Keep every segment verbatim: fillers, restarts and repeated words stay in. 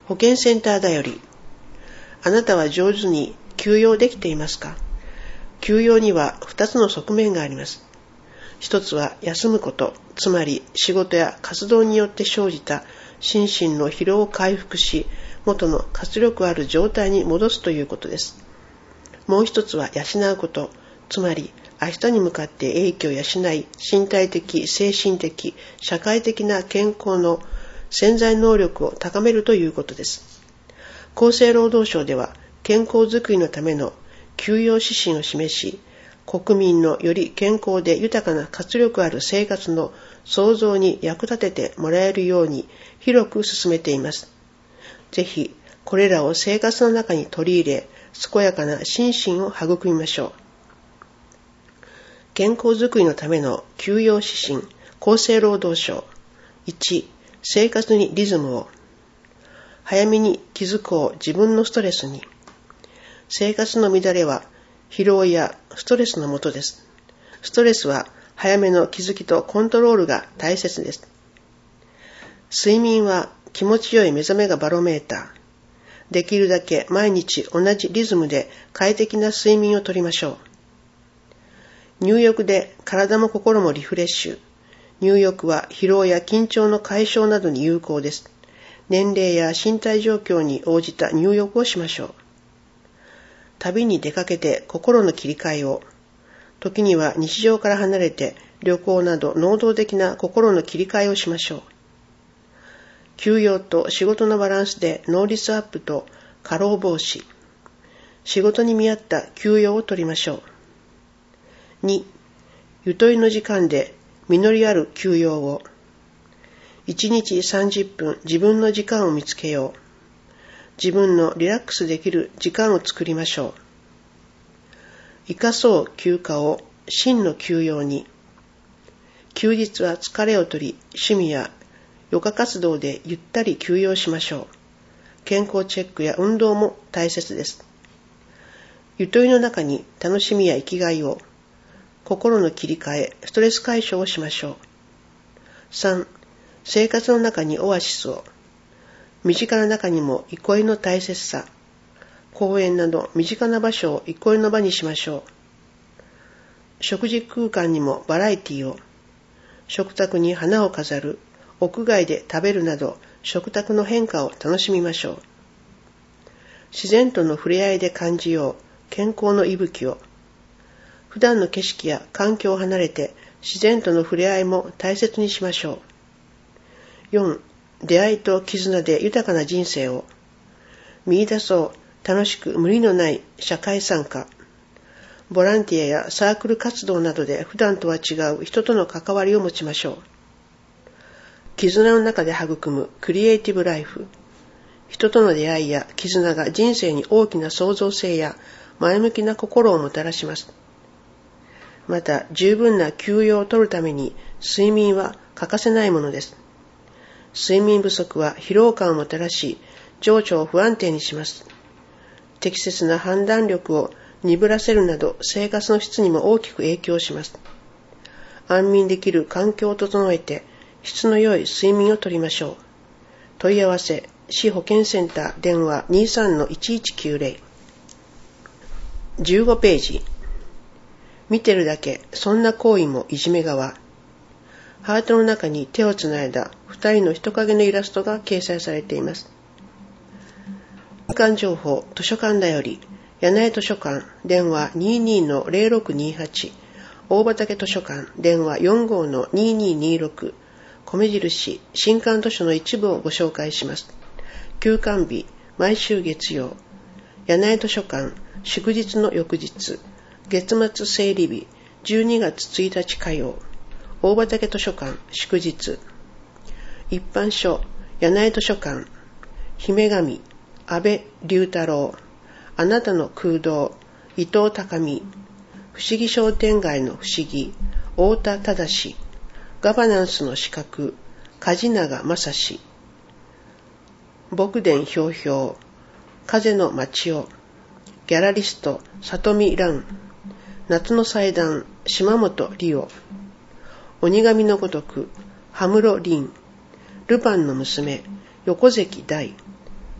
保健センターだより。あなたは上手に休養できていますか？休養には二つの側面があります。一つは休むこと、つまり仕事や活動によって生じた心身の疲労を回復し、元の活力ある状態に戻すということです。もう一つは養うこと、つまり明日に向かって英気を養い、身体的、精神的、社会的な健康の潜在能力を高めるということです。厚生労働省では健康づくりのための休養指針を示し、国民のより健康で豊かな活力ある生活の創造に役立ててもらえるように広く進めています。ぜひこれらを生活の中に取り入れ、健やかな心身を育みましょう。健康づくりのための休養指針、厚生労働省。いち、生活にリズムを。早めに気づこう自分のストレスに。生活の乱れは疲労やストレスのもとです。ストレスは早めの気づきとコントロールが大切です。睡眠は気持ちよい目覚めがバロメーター。できるだけ毎日同じリズムで快適な睡眠をとりましょう。入浴で体も心もリフレッシュ。入浴は疲労や緊張の解消などに有効です。年齢や身体状況に応じた入浴をしましょう。旅に出かけて心の切り替えを。時には日常から離れて旅行など能動的な心の切り替えをしましょう。休養と仕事のバランスで能率アップと過労防止。仕事に見合った休養を取りましょう。に、ゆとりの時間で実りある休養を。いちにちさんじゅっぷん自分の時間を見つけよう。自分のリラックスできる時間を作りましょう。生かそう休暇を真の休養に。休日は疲れを取り、趣味や余暇活動でゆったり休養しましょう。健康チェックや運動も大切です。ゆとりの中に楽しみや生きがいを。心の切り替え、ストレス解消をしましょう。さん、生活の中にオアシスを。身近な中にも憩いの大切さ。公園など身近な場所を憩いの場にしましょう。食事空間にもバラエティを。食卓に花を飾る、屋外で食べるなど食卓の変化を楽しみましょう。自然との触れ合いで感じよう健康の息吹を。普段の景色や環境を離れて自然との触れ合いも大切にしましょう。よん、出会いと絆で豊かな人生を。見出そう楽しく無理のない社会参加。ボランティアやサークル活動などで普段とは違う人との関わりを持ちましょう。絆の中で育むクリエイティブライフ。人との出会いや絆が人生に大きな創造性や前向きな心をもたらします。また十分な休養を取るために睡眠は欠かせないものです。睡眠不足は疲労感をもたらし、情緒を不安定にします。適切な判断力を鈍らせるなど生活の質にも大きく影響します。安眠できる環境を整えて質の良い睡眠をとりましょう。問い合わせ、市保健センター電話 にじゅうさんのいちいちきゅうゼロ。じゅうごページ。見てるだけ、そんな行為もいじめ側。ハートの中に手をつないだ二人の人影のイラストが掲載されています。図鑑情報、図書館だより、柳井図書館、電話 にじゅうにのゼロろくにはち、大畑図書館、電話 よんじゅうごのにじゅうににじゅうろく、米印、新刊図書の一部をご紹介します。休館日、毎週月曜。柳井図書館、祝日の翌日。月末整理日、じゅうにがつついたち火曜。大畑図書館、祝日。一般書、柳井図書館。姫神、安倍龍太郎。あなたの空洞、伊藤孝美。不思議商店街の不思議、太田忠。ガバナンスの資格、梶永正史。牧伝ひょうひょう、風の町を。ギャラリスト、里見蘭。夏の祭壇、島本理央。鬼神のごとく、羽室凛。ルパンの娘、横関大。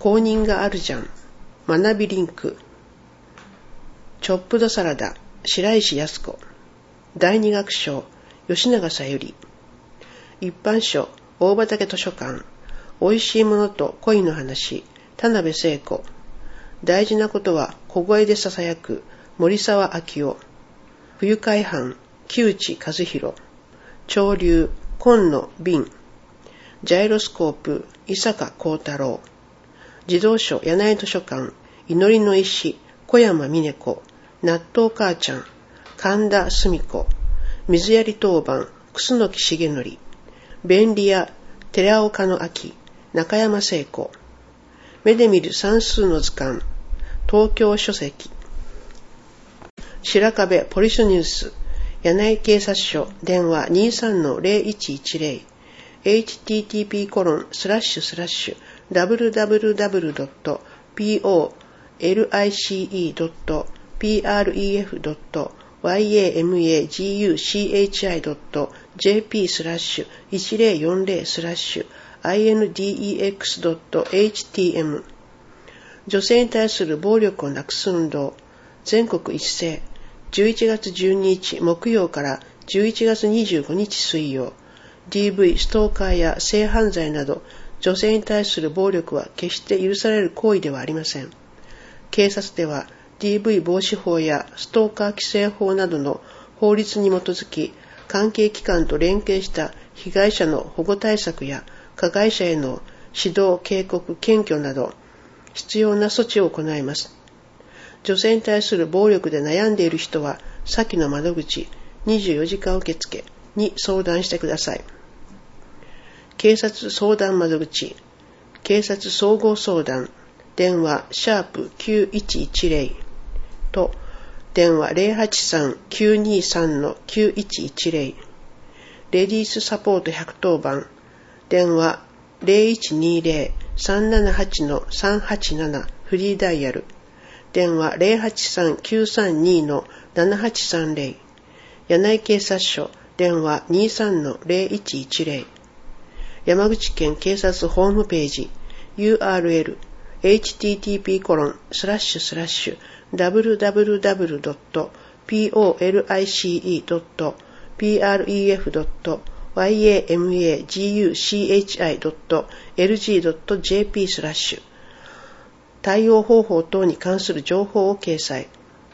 公認があるじゃん。学びリンク。チョップドサラダ、白石靖子。第二楽章、吉永小百合。一般書、大畑図書館。おいしいものと恋の話、田辺聖子。大事なことは小声で囁く、森沢明夫。不愉快犯、木内和弘。潮流、今野敏。ジャイロスコープ、伊坂幸太郎。児童書、柳井図書館。祈りの石、小山峰子。納豆母ちゃん、神田澄子。水やり当番、楠木重則。便利屋、寺岡の秋、中山聖子。目で見る算数の図鑑、東京書籍。白壁ポリスニュース、柳井警察署、電話 にじゅうさんのゼロいちいちゼロ。エイチティーティーピーコロンスラッシュスラッシュダブリュダブリュダブリュドットピーオーエルアイシーイードットピーアールイーエフドットワイエーエムエージーユーシーエイチアイドットジェーピースラッシュいちゼロよんゼロスラッシュアイエヌディーイーエックスドットエイチティーエム。女性に対する暴力をなくす運動、全国一斉、じゅういちがつじゅうににち木曜からじゅういちがつにじゅうごにち水曜。ディーブイ、ストーカーや性犯罪など、女性に対する暴力は決して許される行為ではありません。警察では、ディーブイ 防止法やストーカー規制法などの法律に基づき、関係機関と連携した被害者の保護対策や加害者への指導、警告、検挙など、必要な措置を行います。女性に対する暴力で悩んでいる人は、先の窓口にじゅうよじかん受付に相談してください。警察相談窓口、警察総合相談、電話シャープきゅういちいちゼロと電話 ゼロはちさんきゅうにさんのきゅういちいちゼロ。レディースサポートひゃくとおばん、電話ゼロいちにゼロ さんななはちのさんはちななフリーダイヤル、電話ゼロはちさんきゅうさんにのななはちさんゼロ。柳井警察署、電話にじゅうさんのゼロいちいちゼロ。山口県警察ホームページ ユーアールエル エイチティーティーピーコロンスラッシュスラッシュダブリュダブリュダブリュドットピーオーエルアイシーイードットピーアールイーエフドットワイエーエムエージーユーシーエイチアイドットエルジードットジェーピースラッシュ対応方法等に関する情報を掲載。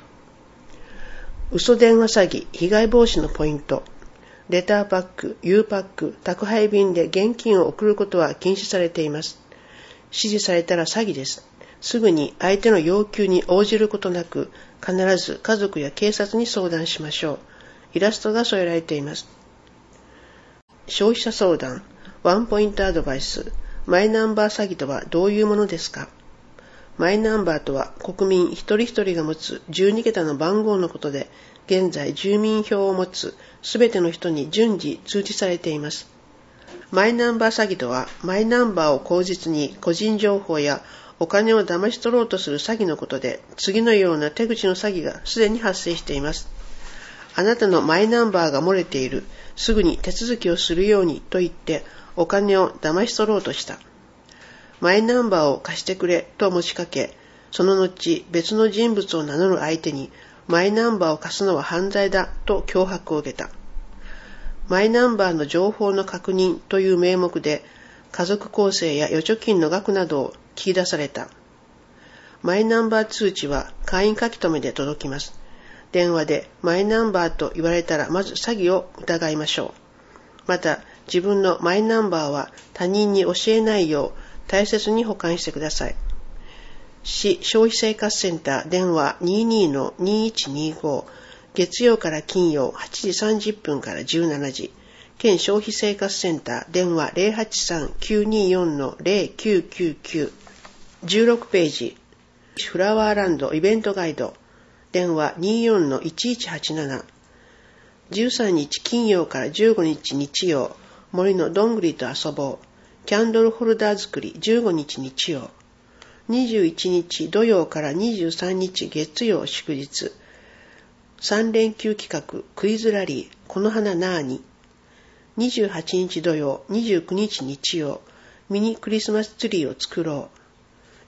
嘘電話詐欺被害防止のポイント。レターパック、U パック、宅配便で現金を送ることは禁止されています。指示されたら詐欺です。すぐに相手の要求に応じることなく、必ず家族や警察に相談しましょう。イラストが添えられています。消費者相談、ワンポイントアドバイス。マイナンバー詐欺とはどういうものですか？マイナンバーとは国民一人一人が持つじゅうにけたの番号のことで、現在住民票を持つすべての人に順次通知されています。マイナンバー詐欺とは、マイナンバーを口実に個人情報やお金を騙し取ろうとする詐欺のことで、次のような手口の詐欺がすでに発生しています。あなたのマイナンバーが漏れている、すぐに手続きをするようにと言ってお金を騙し取ろうとした。マイナンバーを貸してくれと持ちかけ、その後別の人物を名乗る相手にマイナンバーを貸すのは犯罪だと脅迫を受けた。マイナンバーの情報の確認という名目で家族構成や預貯金の額などを聞き出された。マイナンバー通知は簡易書き留めで届きます。電話でマイナンバーと言われたらまず詐欺を疑いましょう。また自分のマイナンバーは他人に教えないよう大切に保管してください。市消費生活センター電話 にじゅうにのにいちにご、月曜から金曜はちじさんじゅっぷんからじゅうしちじ、県消費生活センター電話 ゼロはちさんきゅうによんのゼロきゅうきゅうきゅう、じゅうろくページ、フラワーランドイベントガイド電話 にじゅうよんのいちいちはちなな、じゅうさんにち金曜からじゅうごにち日曜、森のどんぐりと遊ぼう、キャンドルホルダー作りじゅうごにち日曜、にじゅういちにち土曜からにじゅうさんにち月曜祝日、さんれんきゅう企画クイズラリーこの花なーに、にじゅうはちにち土曜にじゅうくにち日曜、ミニクリスマスツリーを作ろう、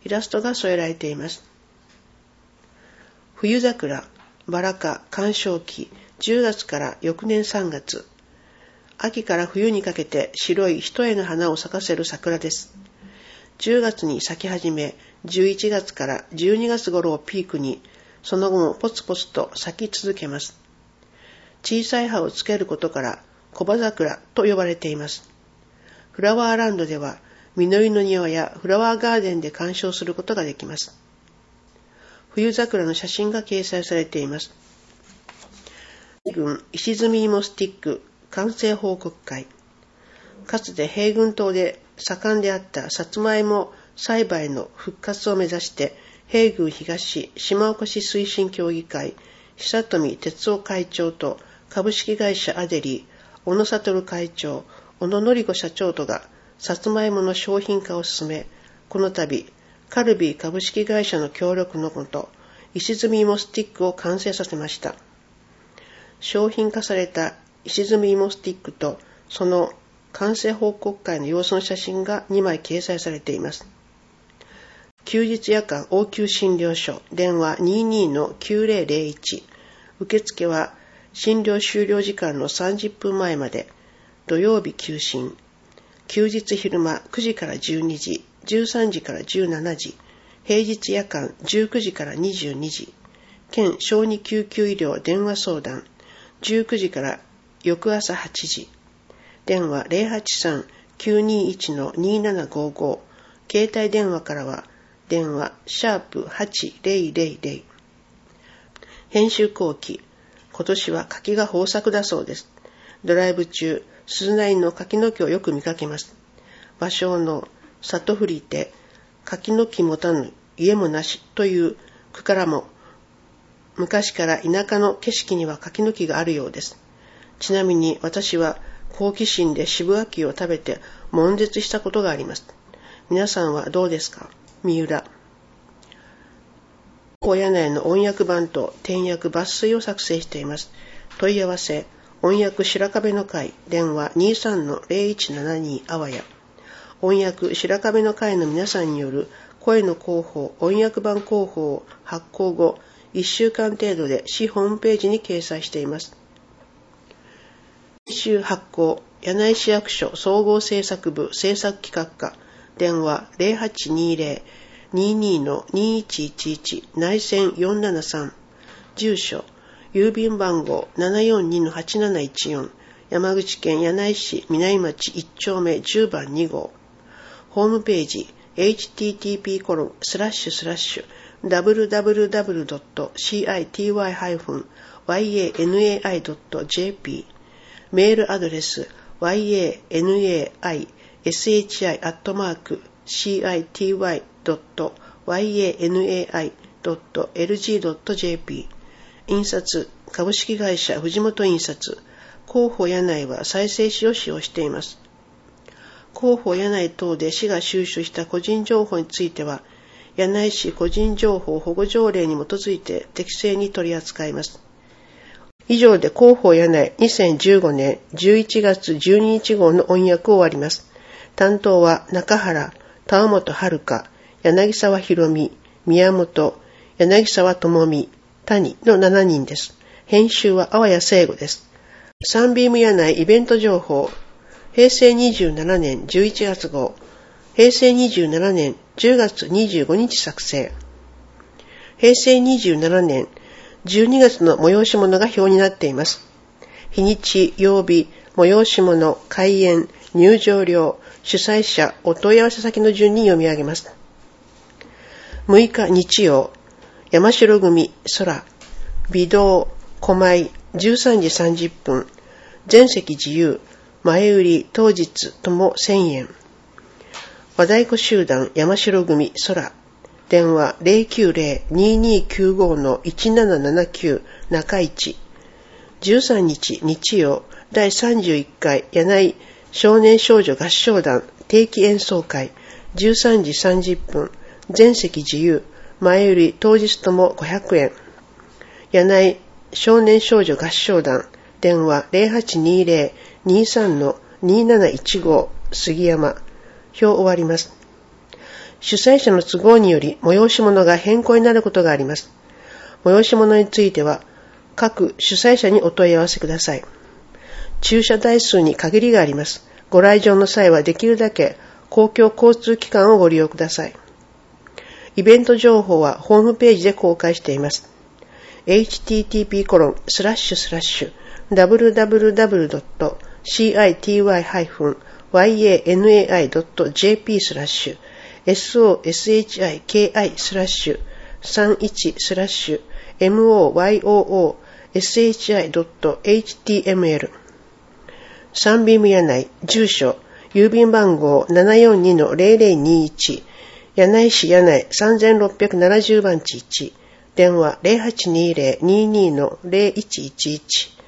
イラストが添えられています。冬桜、バラ科、観賞期、じゅうがつから翌年さんがつ。秋から冬にかけて白い一重の花を咲かせる桜です。じゅうがつに咲き始め、じゅういちがつからじゅうにがつ頃をピークに、その後もポツポツと咲き続けます。小さい葉をつけることから小葉桜と呼ばれています。フラワーランドでは、実りの庭やフラワーガーデンで鑑賞することができます。冬桜の写真が掲載されています。軍石積み芋スティック完成報告会。かつて平郡島で盛んであったさつまいも栽培の復活を目指して、平郡東島おこし推進協議会、久富哲夫会長と株式会社アデリー、小野悟会長、小野典子社長とがさつまいもの商品化を進め、この度、カルビー株式会社の協力のもと、石積み芋スティックを完成させました。商品化された石積み芋スティックと、その完成報告会の様子の写真がにまい掲載されています。休日夜間応急診療所、電話 にじゅうにのきゅうぜろぜろいち。受付は診療終了時間のさんじゅっぷんまえまで。土曜日休診。休日昼間くじからじゅうにじ、じゅうさんじからじゅうしちじ。平日夜間じゅうくじからにじゅうにじ。県小児救急医療電話相談。じゅうくじから翌朝はちじ。電話 ゼロはちさん きゅうにいち のにななごご。携帯電話からは電話シャープはちぜろぜろぜろ。編集後期。今年は柿が豊作だそうです。ドライブ中、鈴なりの柿の木をよく見かけます。芭蕉の里降りて柿の木持たぬ家もなしという句からも、昔から田舎の景色には柿の木があるようです。ちなみに私は好奇心で渋柿を食べて悶絶したことがあります。皆さんはどうですか？三浦。広報柳の音訳版と点訳抜粋を作成しています。問い合わせ、音訳白壁の会、電話 にじゅうさんのぜろいちななに あわや。音訳白壁の会の皆さんによる声の広報、音訳版広報を発行後、いっしゅうかん程度で市ホームページに掲載しています。編集発行、柳井市役所総合制作部制作企画課、電話 ゼロはちにぜろ にじゅうにのにいちいちいち 内線よんななさん。住所、郵便番号 ななよんにのはちなないちよん。山口県柳井市南町いち丁目じゅうばんにごう。ホームページ、エイチティーティーピーコロンスラッシュスラッシュダブリューダブリューダブリュードットシーアイティーワイハイフンワイエーエヌエーアイドットジェーピー。メールアドレス ワイエーエヌエーアイエスエイチアイ アットマーク シーアイティーワイ ドット ワイエーエヌエーアイ ドット エルジー ドット ジェーピー。印刷、株式会社藤本印刷。広報柳井は再生紙を使用しています。広報柳井等で市が収集した個人情報については、柳井市個人情報保護条例に基づいて適正に取り扱います。以上で広報柳井にせんじゅうごねんじゅういちがつじゅうににち号の音訳を終わります。担当は中原、田尾本遥、柳沢博美、宮本、柳沢智美、谷のしちにんです。編集は阿波谷聖吾です。サンビーム柳井イベント情報。平成にじゅうななねんじゅういちがつ号。平成にじゅうななねんじゅうがつにじゅうごにち作成。平成にじゅうななねんじゅうにがつの催し物が表になっています。日にち、曜日、催し物、開演、入場料、主催者、お問い合わせ先の順に読み上げます。むいか日曜、山城組、空、微動、狛江、じゅうさんじさんじゅっぷん、全席自由、前売り、当日ともせんえん。和太鼓集団、山城組、空、電話 ゼロきゅうゼロ ににきゅうご のいちななななきゅう 中市。じゅうさんにち日曜、だいさんじゅういっかい柳井少年少女合唱団定期演奏会、じゅうさんじさんじゅっぷん、全席自由、前売り当日ともごひゃくえん。柳井少年少女合唱団、電話 ゼロはちにゼロ にじゅうさんのになないちご 杉山。表終わります。 主催者の都合により催し物が変更になることがあります。催し物については、各主催者にお問い合わせください。駐車台数に限りがあります。ご来場の際はできるだけ公共交通機関をご利用ください。イベント情報はホームページで公開しています。エイチティーティーピーコロンスラッシュスラッシュダブリューダブリューダブリュードットシーアイティーワイハイフンワイエーエヌエーアイドットジェーピースラッシュエスオーエスエイチアイケーアイスラッシュさんじゅういちスラッシュエムオーワイオーオーエスエイチアイドットエイチティーエムエル サンビーム柳井住所郵便番号 ななよんにのゼロゼロにいち 柳井市柳井さんろっぴゃくななじゅうばんちいち電話 ゼロはちにゼロ にじゅうにのゼロいちいちいち